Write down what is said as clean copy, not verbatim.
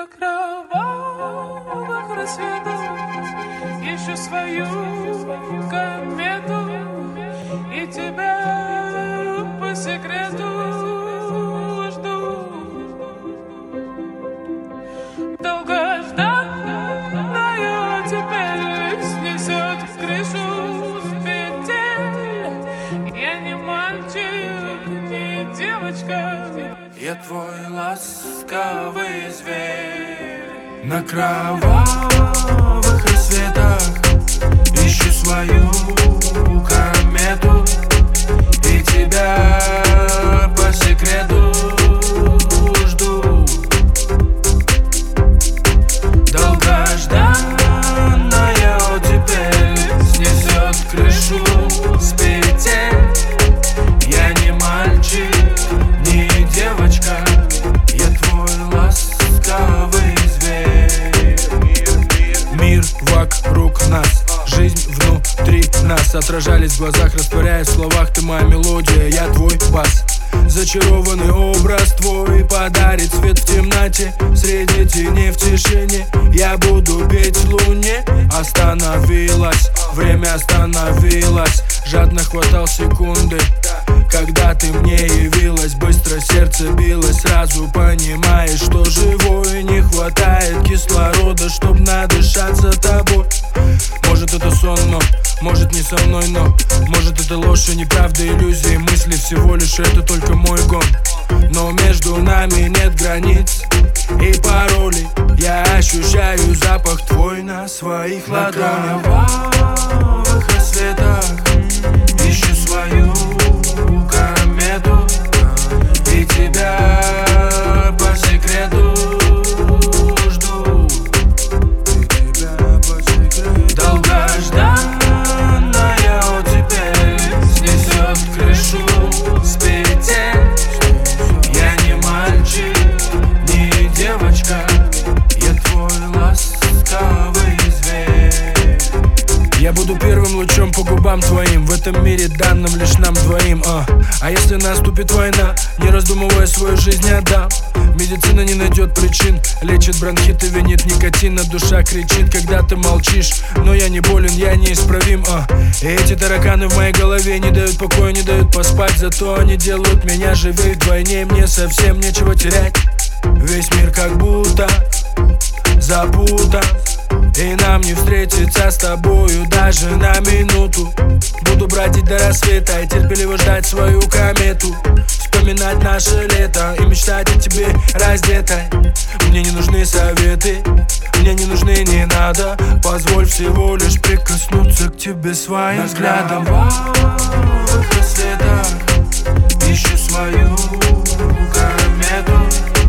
кровавых рассветах ищу свою комету и тебя по секрету жду. Долгожданная теперь снесет крышу с петель. Я не мальчик, не девочка, я твой ласковый зверь. На кровавых рассветах ищу свою комету и тебя по секрету жду. Долгожданная теперь снесет крышу с петель. Я не мальчик, не девочка, я твой ласковый зверь. Мир вокруг нас, жизнь внутри нас, отражались в глазах, растворяясь в словах. Ты моя мелодия, я твой бас. Зачарованный образ твой подарит свет в темноте. Среди теней в тишине я буду петь луне. Остановилась, время остановилось. Жадно хватал секунды, когда ты мне явилась. Быстро сердце билось, сразу понимаешь, что живой. Не хватает кислорода, чтоб надышаться тобой. Может это сон, но может не со мной, но может это ложь и неправда, иллюзии, мысли всего лишь это только мой гон. Но между нами нет границ и паролей. Я ощущаю запах твой на своих ладонях. На кровавых рассветах ищу свою комету и тебя по секрету жду. Долгожданная теперь снесет крышу с петель. Я не мальчик, не девочка, я твой ласковый зверь. Я буду первым лучом по губам твоим в этом мире, данным лишь нам двоим. А если наступит война, не раздумывая свою жизнь отдам. Медицина не найдет причин, лечит бронхит и винит никотина. Душа кричит, когда ты молчишь, но я не болен, я неисправим. И эти тараканы в моей голове не дают покоя, не дают поспать. Зато они делают меня живее вдвойне, мне совсем нечего терять. Весь мир как будто запутан, и нам не встретиться с тобою даже на минуту. Буду бродить до рассвета и терпеливо ждать свою комету. Вспоминать наше лето и мечтать о тебе раздетой. Мне не нужны советы, мне не нужны, не надо. Позволь всего лишь прикоснуться к тебе своим взглядом. На кровавых рассветах ищу свою комету